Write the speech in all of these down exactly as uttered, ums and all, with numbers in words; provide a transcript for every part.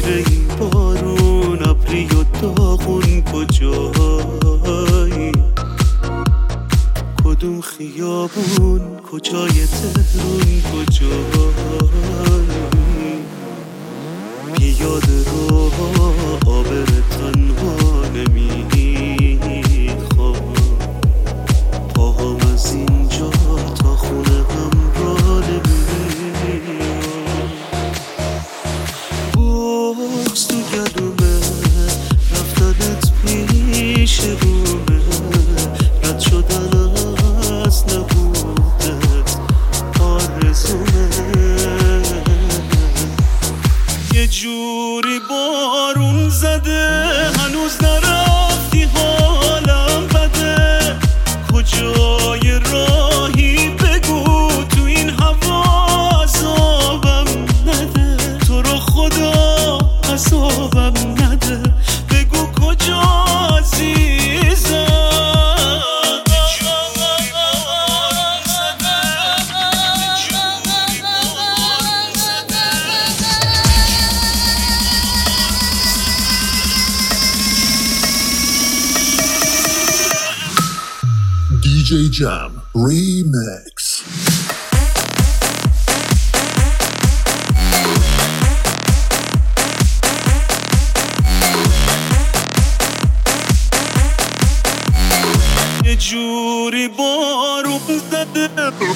خیره ای بارون ابری و داغون کجایی؟ کدوم خیابون کجای تهرون کجایی؟ پیاده رو آبر تنها نمیخوام، پاهم از اینجا تا خونه هم را نمیام. بغض تو گلومه، رفتنت پیش رومه، رد شدن از نبودت آرزومه. یه جوری بارون زده هنوز نرفتی حالم بده، کجای راهی بگو تو این هوا عذابم نده، تو رو خدا عذابم نده، بگو کجا عزیزم. دی جی Jam Remix. یه جوری بارون زده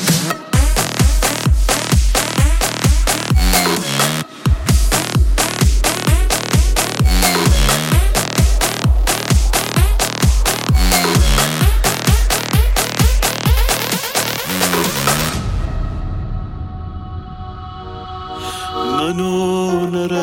منو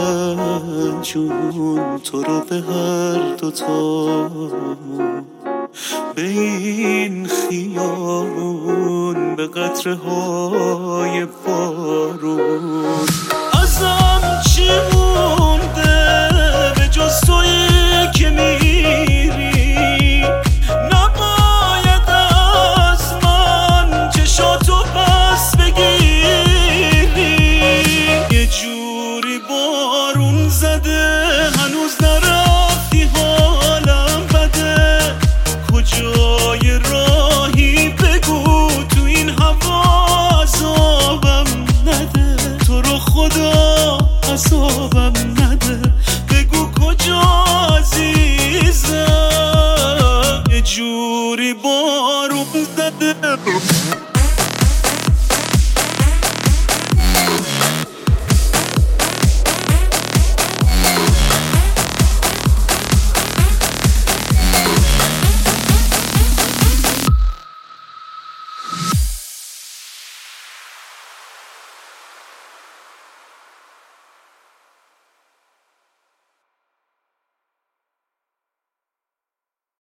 نرنجون، تو رو به هر دوتامون، به این خیابون، به قطره های بارون. ازم چی مونده به جز تویی که میری؟ نباید از من چشاتو پس بگیری. یه جوری با